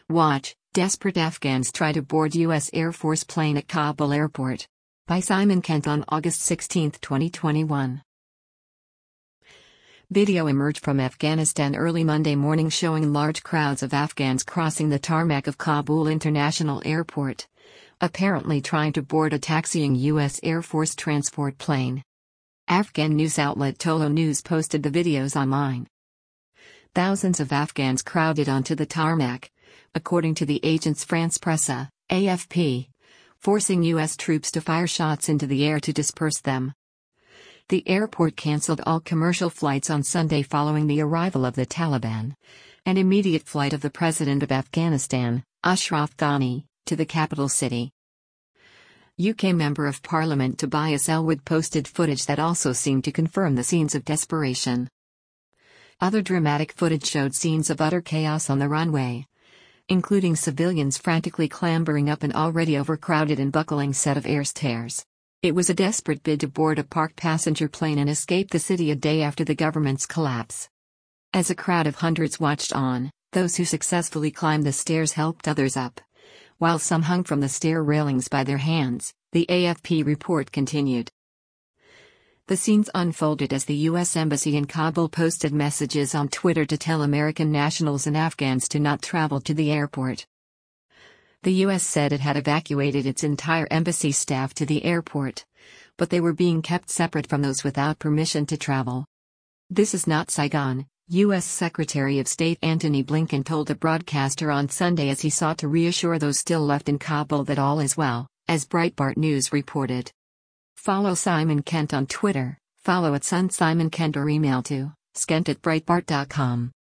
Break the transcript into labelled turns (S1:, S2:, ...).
S1: Watch, desperate Afghans try to board U.S. Air Force plane at Kabul airport. By Simon Kent on August 16, 2021. Video emerged from Afghanistan early Monday morning showing large crowds of Afghans crossing the tarmac of Kabul International Airport, apparently trying to board a taxiing U.S. Air Force transport plane. Afghan news outlet Tolo News posted the videos online. Thousands of Afghans crowded onto the tarmac, according to the agence France Presse, AFP, forcing U.S. troops to fire shots into the air to disperse them. The airport cancelled all commercial flights on Sunday following the arrival of the Taliban, an immediate flight of the President of Afghanistan, Ashraf Ghani, to the capital city. UK Member of Parliament Tobias Ellwood posted footage that also seemed to confirm the scenes of desperation. Other dramatic footage showed scenes of utter chaos on the runway, including civilians frantically clambering up an already overcrowded and buckling set of air stairs. It was a desperate bid to board a parked passenger plane and escape the city a day after the government's collapse. As a crowd of hundreds watched on, those who successfully climbed the stairs helped others up, while some hung from the stair railings by their hands, the AFP report continued. The scenes unfolded as the U.S. Embassy in Kabul posted messages on Twitter to tell American nationals and Afghans to not travel to the airport. The U.S. said it had evacuated its entire embassy staff to the airport, but they were being kept separate from those without permission to travel. "This is not Saigon," U.S. Secretary of State Antony Blinken told a broadcaster on Sunday as he sought to reassure those still left in Kabul that all is well, as Breitbart News reported. Follow Simon Kent on Twitter, follow @SunSimonKent or email to skent@breitbart.com.